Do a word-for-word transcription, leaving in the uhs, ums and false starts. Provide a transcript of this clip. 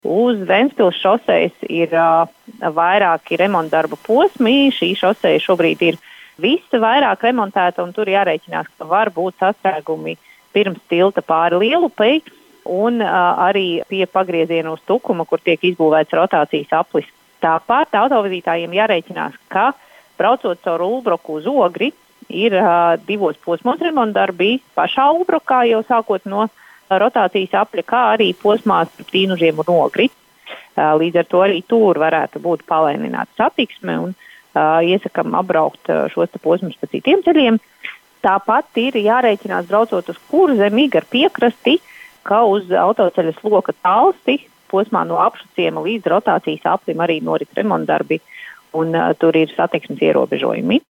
Uz Ventspils šosejas ir uh, vairāki remontdarbu posmi. Šī šoseja šobrīd ir visa vairāk remontēta, un tur jārēķinās, ka var būt sastrēgumi pirms tilta pāri Lielupei un uh, arī pie pagrieziena uz Tukuma, kur tiek izbūvēts rotācijas aplis. Tāpat autovadītājiem jārēķinās, ka braucot caur Ulbroku uz Ogri ir uh, divos posmos remontdarbi pašā Ulbrokā, jau sākot no rotācijas apļa, kā arī posmās starp Tīnužiem un Ogri. Uh, līdz ar to arī tur varētu būt palēnināta satiksme un uh, iesakam apbraukt uh, šos posmus pa citiem ceļiem. Tāpat ir jārēķinās braucot uz Kurzemi gar piekrasti, ka uz autoceļa Sloka Talsti posmā no Apšuciema līdz rotācijas aplim arī norit remontdarbi un uh, tur ir satiksmes ierobežojumi.